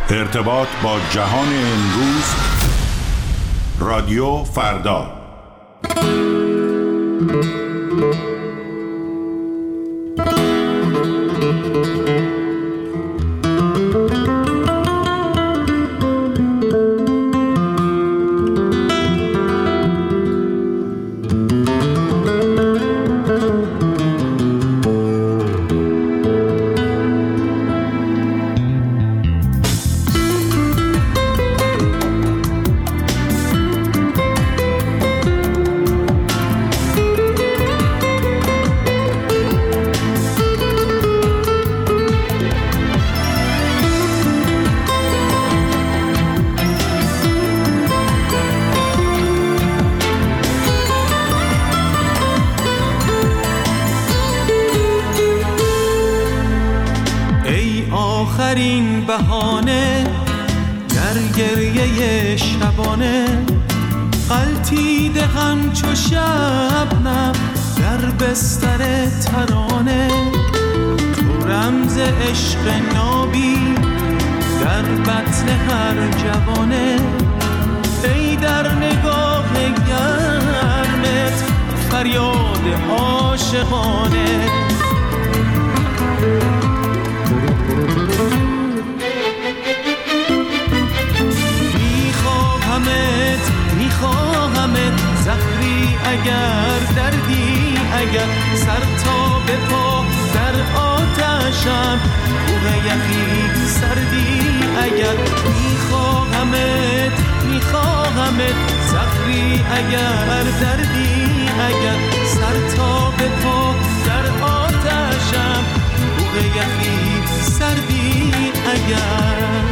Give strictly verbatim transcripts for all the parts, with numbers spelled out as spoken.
ارتباط با جهان امروز. رادیو فردا. آخرین بهانه در گریه شبانه، غلطیده همچو شبنم در بستر ترانه. تو رمز عشق نابی در بطن هر جوانه، ای در نگاه گرمت فریاد عاشقانه. میخواهمت میخواهمت زهری اگر دردی اگر، سر تا به پا در آتشم کوه یخی سردی اگر. میخواهمت میخواهمت زهری اگر دردی اگر، سر تا به پا در آتشم کوه یخی سردی اگر.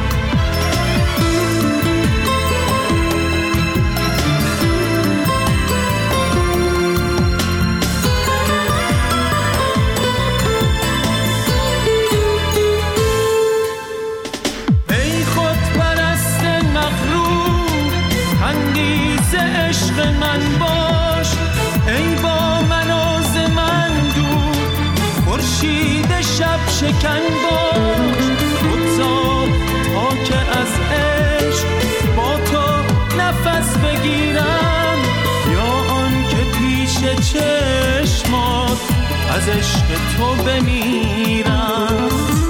عشق من باش ای با مناز من دور، خورشید شب شکن باش. بگذار تا که از عشق با تو نفس بگیرم، یا آن که پیش چشمات از عشق تو بمیرم.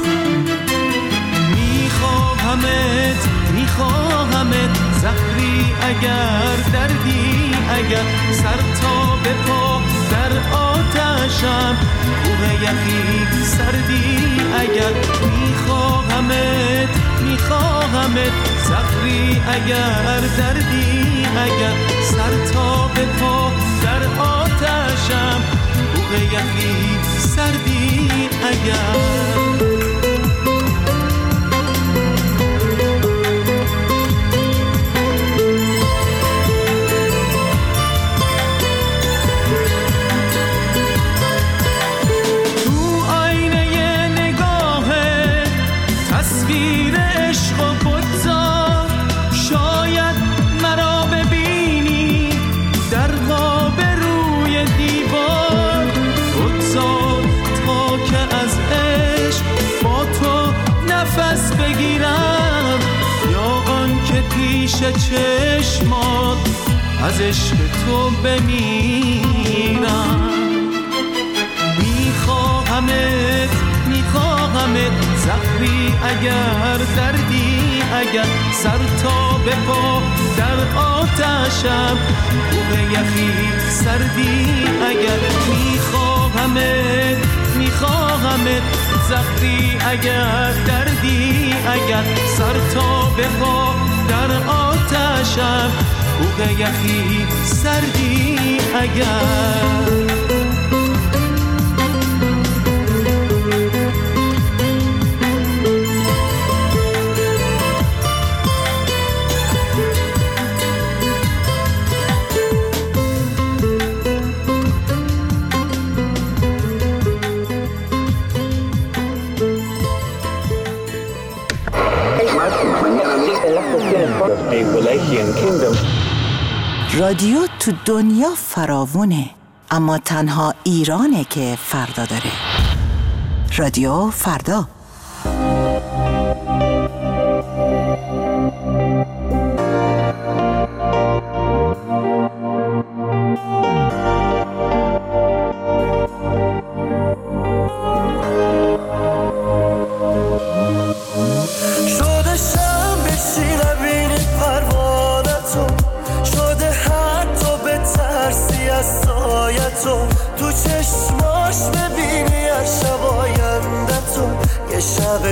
میخواهمت میخواهمت زهری اگر دردی اگر، سر تا به پا در آتشم کوه یخی سردی اگر. میخواهمت میخواهمت زهری اگر دردی اگر، سر تا به پا در آتشم کوه یخی سردی اگر. تصویر عشق و بگذار شاید مرا ببینی در قاب روی دیوار. بگذار تا که از عشق با تو نفس بگیرم، یا آن که پیش چشمات از عشق تو بمیرم. میخواهمت میخواهمت زهری اگر دردی اگر، سر تا به پا در آتشم کوه یخی سردی اگر. میخواهمت میخواهمت زهری اگر دردی اگر، سر تا به پا در آتشم کوه یخی سردی اگر. رادیو تو دنیا فراوونه، اما تنها ایرانه که فردا داره. رادیو فردا.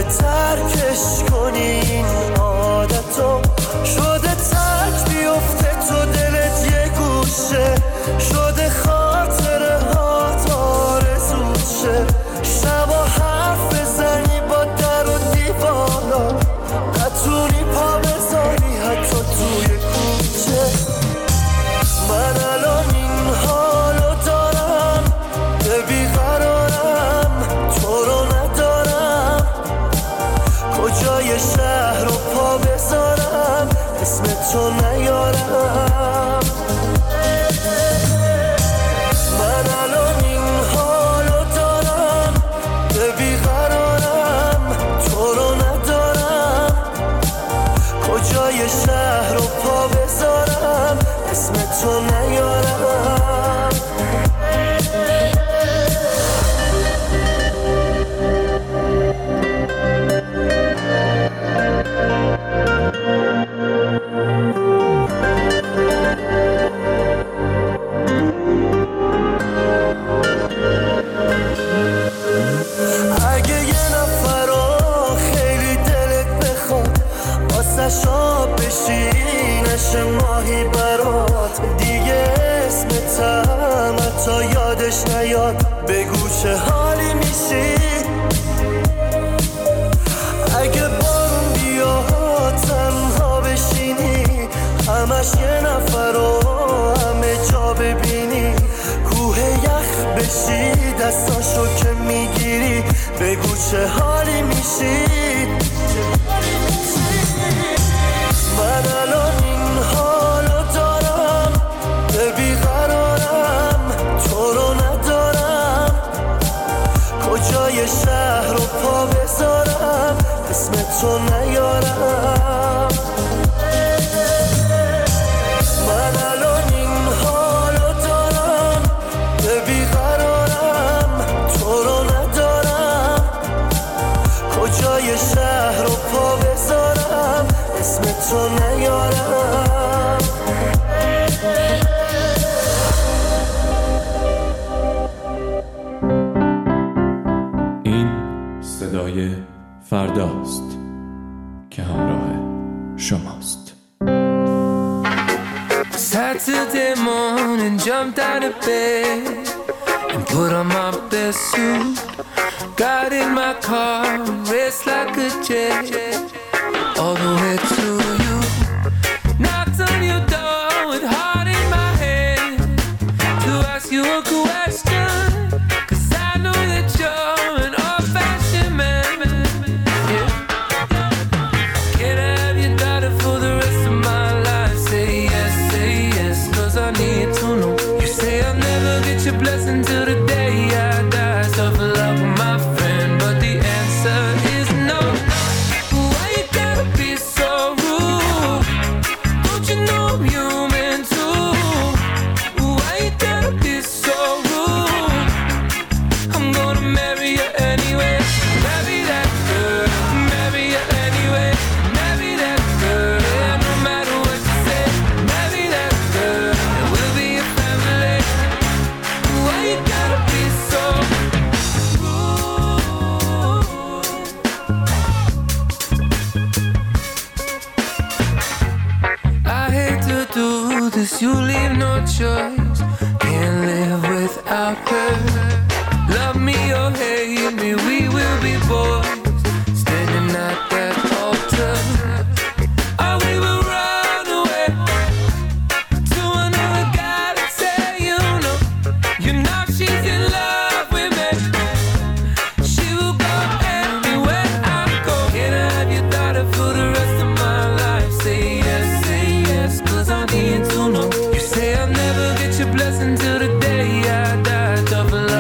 ترکش کنی این عادتو، شده ترک بیفته تو دلت یه گوشه، شده خاطره هات آرزوت شه، شبا حرف بزنی با در و دیوانا، نتونی پا بذاری حتی توی کوچه. من الان این حالو دارم، به بیقرارم، تو رو ندارم، کجای شهر رو پا بذارم اسم تو نیارم. من الان این حالو دارم، به بیقرارم، تو رو ندارم، کجای شهر رو پا بذارم اسم تو نیارم. اگه یه نفر رو خیلی دلت بخواد، واسه شاب بشی نشه ماهی برات، دیگه اسمتم حتی یادش نیاد، بگو چه حالی میشی. اگه بارون بیاد تنها بشینی، همش یه نفر رو همه جا ببینی، کوه یخ بشی دستاشو که میگیری، بگو چه حالی میشی. من الان این حالو دارم، به بیقرارم، تو رو ندارم، کجای شهر رو پا بذارم اسم تو نیارم. من الان این حالو دارم، به بیقرارم، تو رو ندارم، کجای شهر رو پا بذارم اسم تو نیارم. این صدای فرداست که همراه شماست. Saturday morning, jumped out of bed and put on my best suit. Got in my car, raced like a jet all the way to you. Knocked on your door with heart in my hand to ask you a question, 'cause I know that you're an old-fashioned man. Yeah. Can I have your daughter for the rest of my life? Say yes, say yes, 'cause I need to know. You say I'll never get your blessing till the day I die. Suffer love with my friend, but the answer is no. Why you gotta be so rude? Don't you know I'm human too? Why you gotta be so rude? I'm gonna marry you anyway. Marry that girl, marry you anyway. Marry that girl, yeah, no matter what you say. Marry that girl, and we'll be a family. Why you gotta be so rude? I hate to do this, you leave no choice. Can't live without her. Love me or hate me, we will be boys, standing at that altar. Or we will run away to another guy to say, you know, you know she's in love with me. She will go everywhere I go. Can I have your daughter for the rest of my life? Say yes, say yes, 'cause I need to know. You say I'll never get your blessing till the day I die. Tough love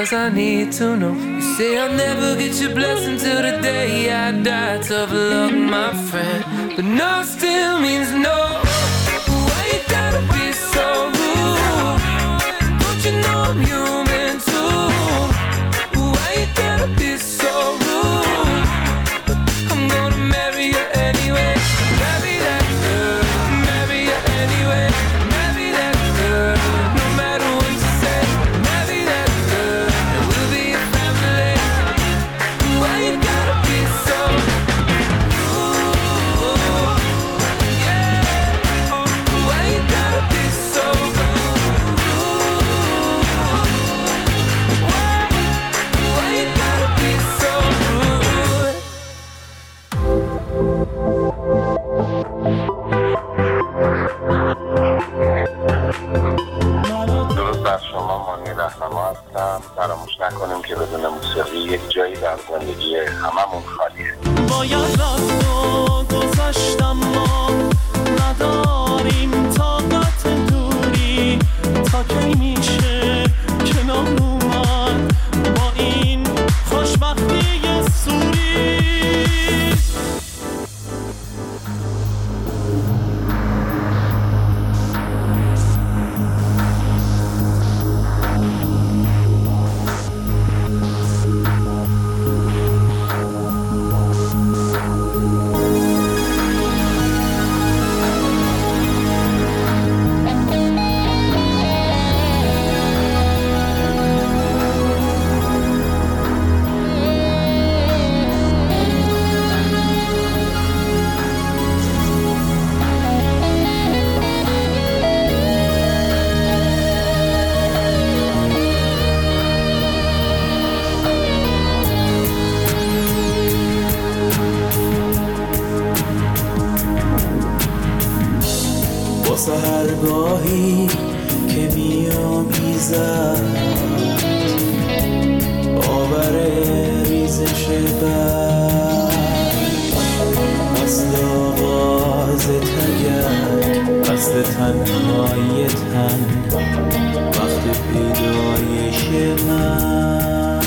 cause I need to know. You say I'll never get your blessing till the day I die. Tough luck, my friend, but no still means no. Why you gotta be so rude? Don't you know I'm human too? Why you gotta be so rude? I'm gonna marry you anyway. Marry that girl, marry you anyway. Marry that girl, no matter what you say. Marry that girl, and we'll be a family. Why you gotta be so rude? Yeah. Why you gotta be so rude? Why? Why you gotta be so rude? درود بر شما، مانی رهنما هستم. فراموش نکنیم که بدون موسیقی یک جایی در زندگی هممون خالیه. باید رفت و گذشتم، ما نداریم طاقت دوری. تا کی میشه کنار اومد با این خوشبختی سوری؟ سحرگاهی که میامیزد آور ریزش برگ، قصد آغاز تگرگ، قصد تنهای تن، وقت پیدایش من.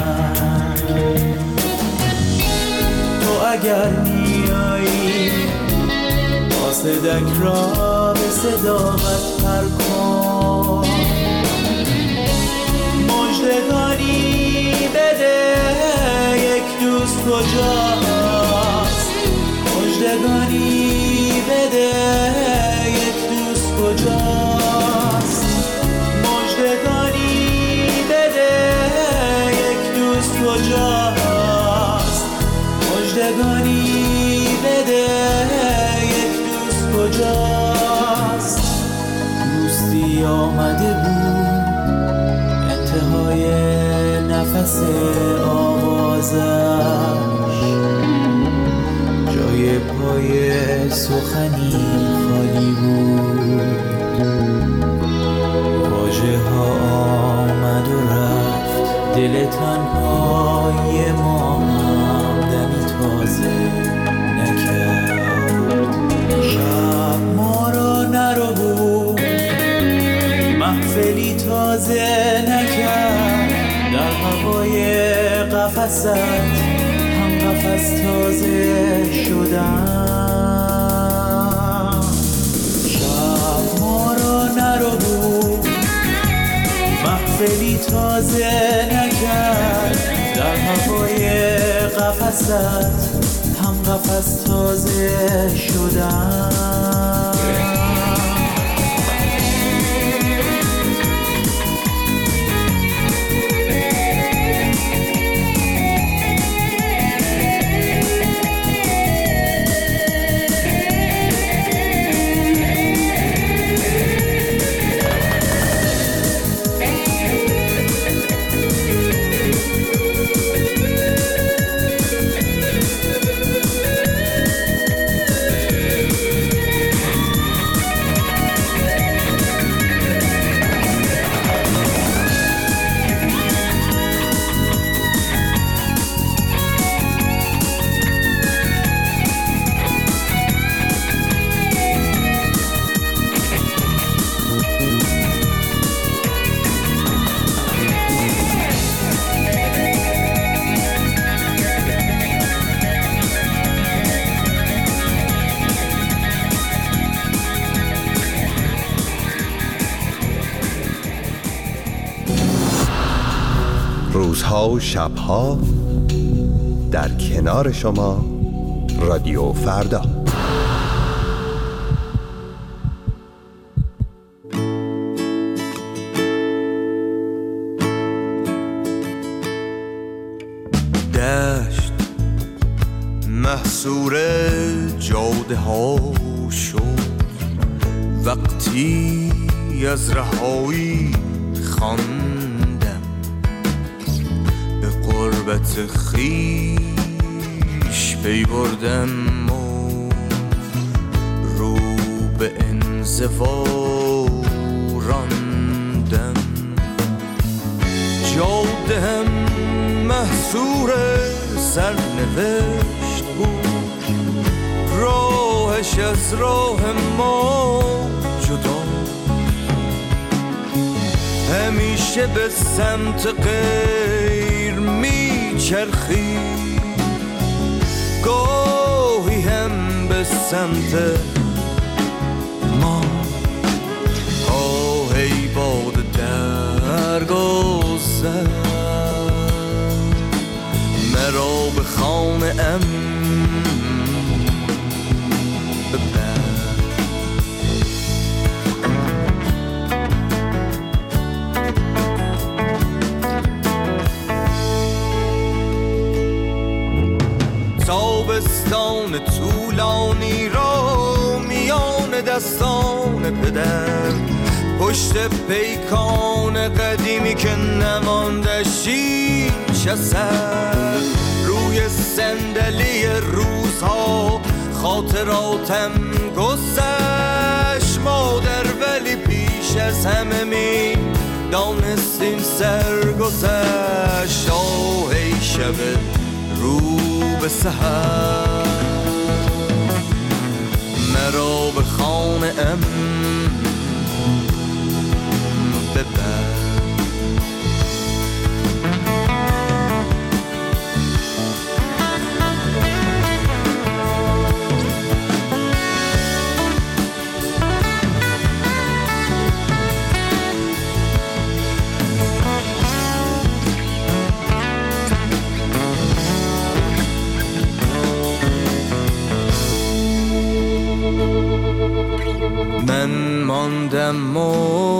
تو اگر میایی قاصدک را به صداقت پر کن، مژدگانی بده یک دوست کجاست، مژدگانی بده یک دوست کجاست، مژدگانی بده یک دوست کجاست، مژدگانی بده کجاست. دوستی آمده بود انتهای نفس آوازش، جای پای سخنی خالی بود، واژه ها آمد و رفت، دل تنهای ما هم دمی تازه نکرد. شب ما را نرو بود، محفلی تازه نکرد، در هوای قفست هم قفس تازه شدم. شب ما را نرو بود، محفلی تازه نکرد، در هوای قفست هم قفس تازه شدم. روزها و شبها در کنار شما رادیو فردا. دشت محصور جاده ها شد وقتی از رهایی خواندم، به قربت خویش پی بردم و رو به انزوا راندم. جاده هم محصور سرنوشت بود، راهش از راه ما جدا، همیشه به سمت غیر میچرخی، گاهی هم به سمت ما. آه ای باد درگذر، مرا به خانه ام ببر. تابستان طولانی را میان دستان پدر، پشت پیکان قدیمی که نمانده شیش اثر، روی صندلی روزها خاطراتم گذشت مادر، ولی پیش از همه می دانستیم سرگذشت. آه ای شب رو به سحر، مرا به خانه ام ببر. من ماندم و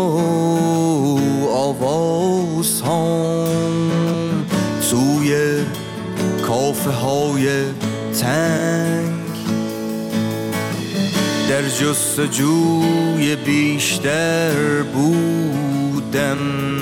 آواز هم توی کافه های تنگ، در جستجوی بیشتر بودم،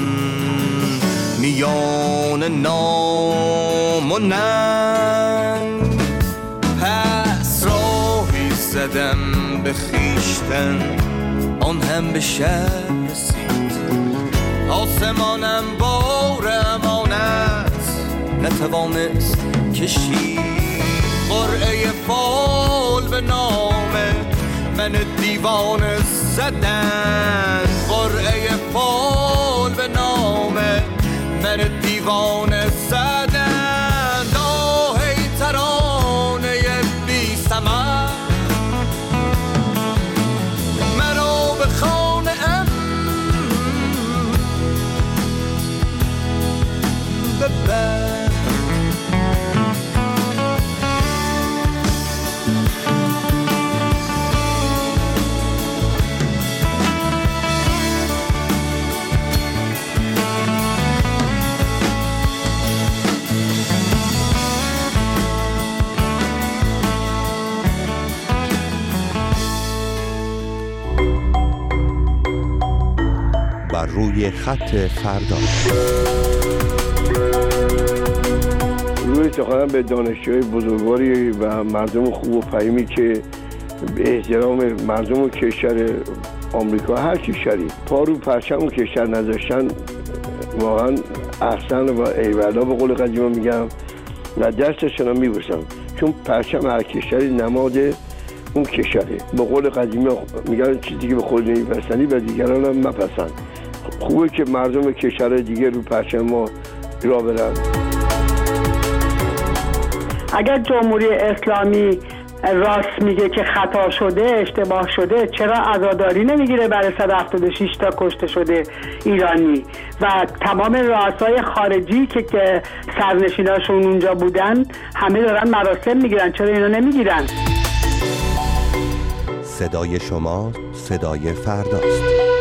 میان نام و ننگ. پس راهی زدم به خیشتن، آن هم به شهر رسید، آسمانم بار امانت نتوانست کشید. قرعه فال به نام من دیوانه زدن، قرعه فال به نام من دیوانه زدن. آه ای ترانه بی ثمر، مرا به خانه ام ببر. بر روی خط فردا. روی سخنم به دانشجوی بزرگواری و مردم خوب و فهیمی که به احترام مردم و کشور آمریکا، هر کشوری پا رو پرچم و کشور نذاشتن، واقعا احسن و ایوالا به قول قدیما میگم و دستشون هم میبوسم، چون پرچم هر کشوری نماد اون کشوره. به قول قدیما میگن چیزی که به خود نمیپسندی و دیگران هم مپسند. خوبه که مردم کشور دیگه رو پرچم ما را برن. اگر جمهوری اسلامی راست میگه که خطا شده، اشتباه شده، چرا عزاداری نمیگیره برای صد و هفتاد و شش تا کشته شده ایرانی و تمام رؤسای خارجی که که سرنشیناشون اونجا بودن همه دارن مراسم میگیرن، چرا اینا نمیگیرن؟ صدای شما صدای فرداست.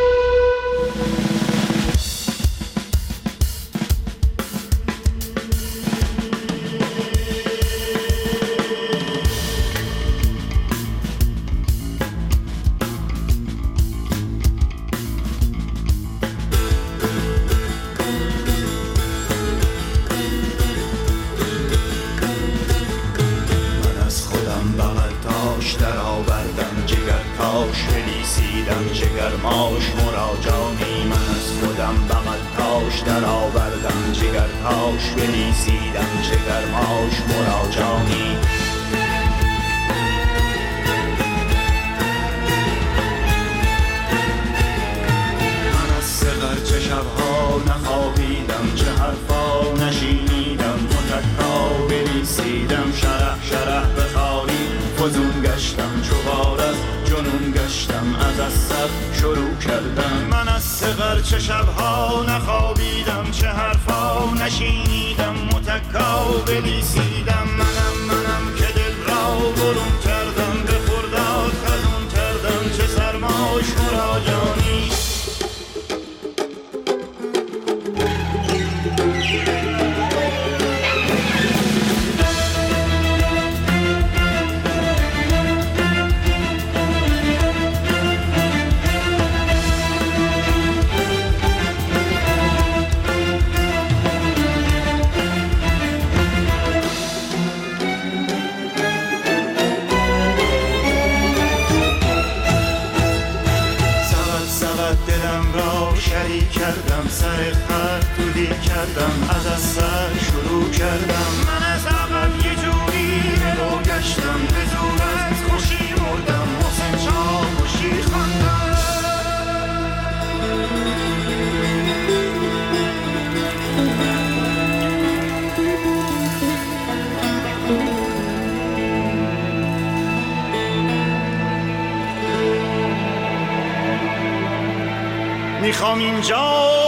میخوام اینجا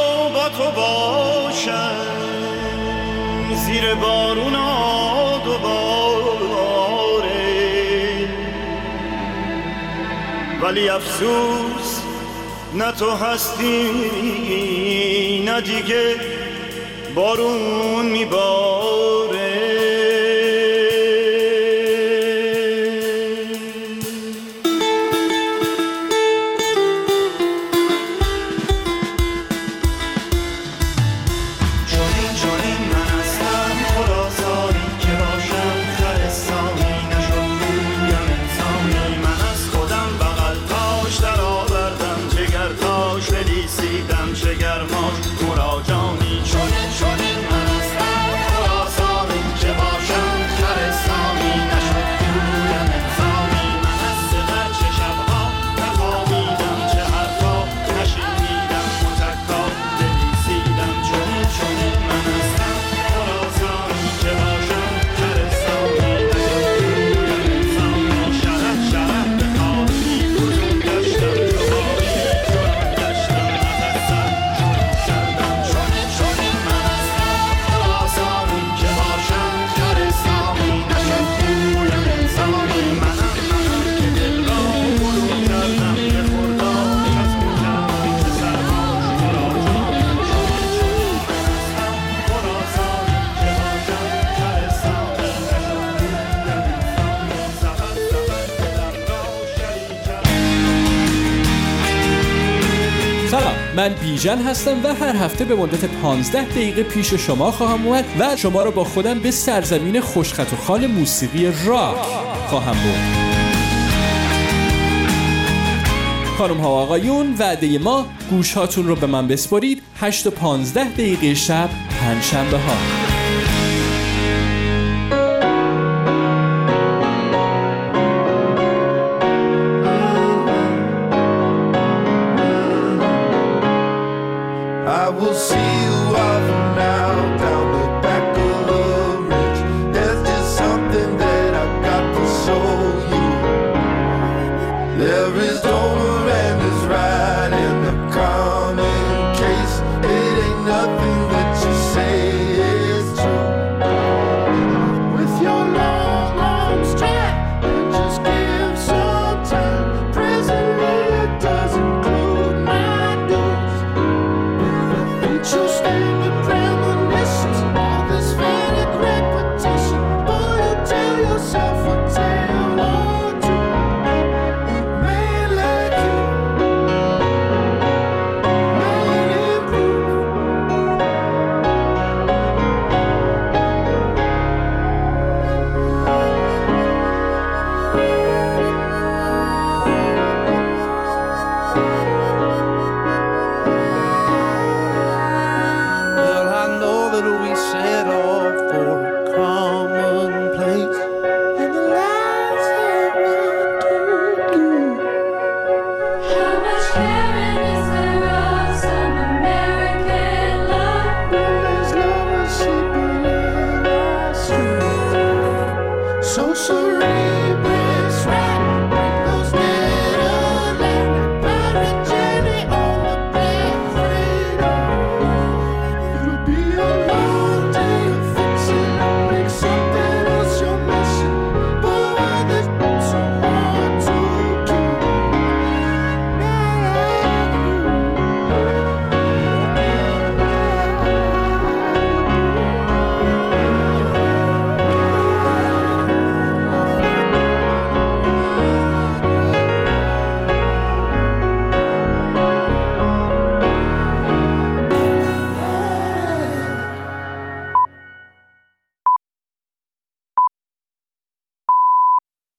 با تو باشم زیر بارونا دوباره، ولی افسوس نه تو هستی نه دیگه بارون میباره. من بیژن هستم و هر هفته به مدت پانزده دقیقه پیش شما خواهم اومد و شما رو با خودم به سرزمین خوشخط و خال موسیقی راک خواهم برد. خانم ها و آقایون، وعده ما گوش هاتون رو به من بسپارید. هشت و پانزده دقیقه شب پنجشنبه ها. There's just something that I got to show you. his donor and his right in the common case. It ain't nothing that you say is true. With your long arms trapped and just give some time. Presently it does include my dues. Ain't you standard premonitions, all this fanatic repetition. Boy, you tell yourself a tale or two. Man like you, man improve. Well, I know that we set off for a common place, and the lies have run to do. How much caring is there of some American love? When there's love sleeping in our streets, so serene.